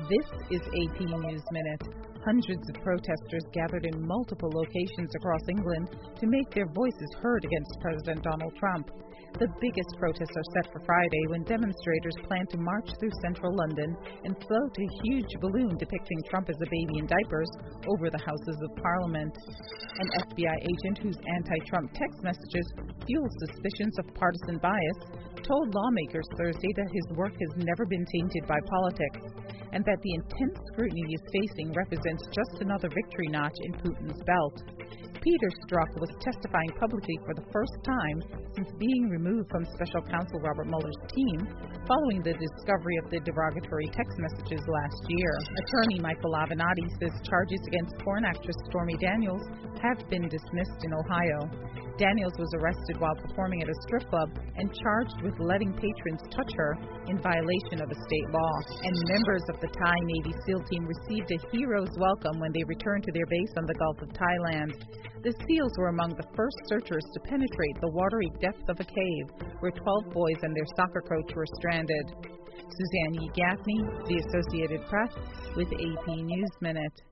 This is AP News Minute. Hundreds of protesters gathered in multiple locations across England to make their voices heard against President Donald Trump. The biggest protests are set for Friday when demonstrators plan to march through central London and float a huge balloon depicting Trump as a baby in diapers over the Houses of Parliament. An FBI agent whose anti-Trump text messages fuel suspicions of partisan bias told lawmakers Thursday that his work has never been tainted by politics and that the intense scrutiny he is facing represents just another victory notch in Putin's belt. Peter Strzok was testifying publicly for the first time since being removed from Special Counsel Robert Mueller's team following the discovery of the derogatory text messages last year. Attorney Michael Avenatti says charges against porn actress Stormy Daniels have been dismissed in Ohio. Daniels was arrested while performing at a strip club and charged with letting patrons touch her in violation of a state law. And members of the Thai Navy SEAL team received a hero's welcome when they returned to their base on the Gulf of Thailand. The SEALs were among the first searchers to penetrate the watery depths of a cave where 12 boys and their soccer coach were stranded. Suzanne E. Gaffney, The Associated Press, with AP News Minute.